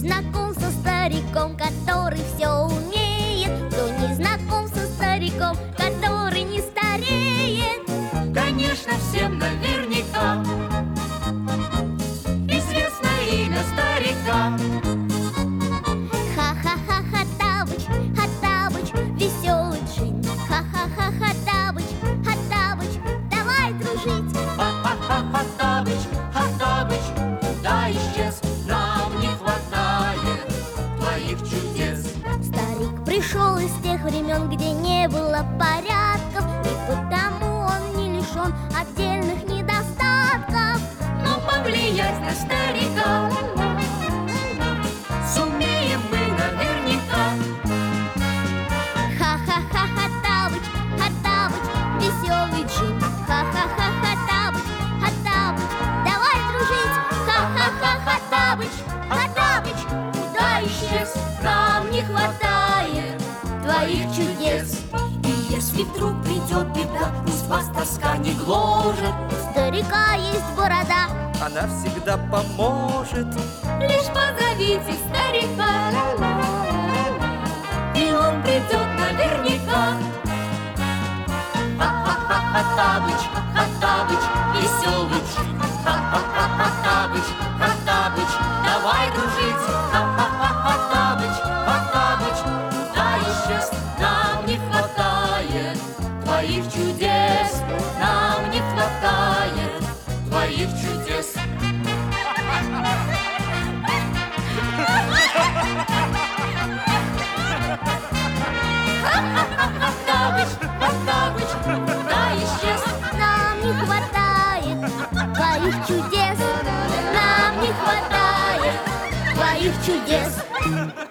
знаком со стариком, который все умеет? Кто не знаком со стариком, который не стареет? Конечно, всем наверняка известно имя старика. Ха-ха-ха, Хоттабыч, Хоттабыч, веселый джин. Ха-ха-ха, Хоттабыч, Хоттабыч, давай дружить. Ха-ха-ха, Хоттабыч, Хоттабыч, куда исчез? Нам не хватает твоих чудес. Старик пришел из тех времен, где не было порядков, и потому он не лишен отдельных недостатков. Но повлиять на старика сумеем мы наверняка. Ха-ха-ха, Хоттабыч, Хоттабыч, веселый джин. Ха-ха-ха, Хоттабыч, Хоттабыч, давай дружить. Ха-ха-ха, Хоттабыч, Хоттабыч, куда исчез? Нам не хватает твоих чудес. И если вдруг придет беда, пусть вас тоска не гложет. У старика есть борода, Она всегда поможет. Лишь позовите старика, и он придет наверняка. Ха-ха-ха, Хоттабыч, Хоттабыч, веселый джин. Ха-ха-ха, Хоттабыч, Хоттабыч, давай дружить. Ха-ха-ха, Хоттабыч, Хоттабыч, куда исчез? Нам не хватает твоих чудес. Нам не хватает твоих чудес. Хоттабыч, Хоттабыч, куда исчез? нам не хватает твоих чудес. Нам не хватает твоих чудес.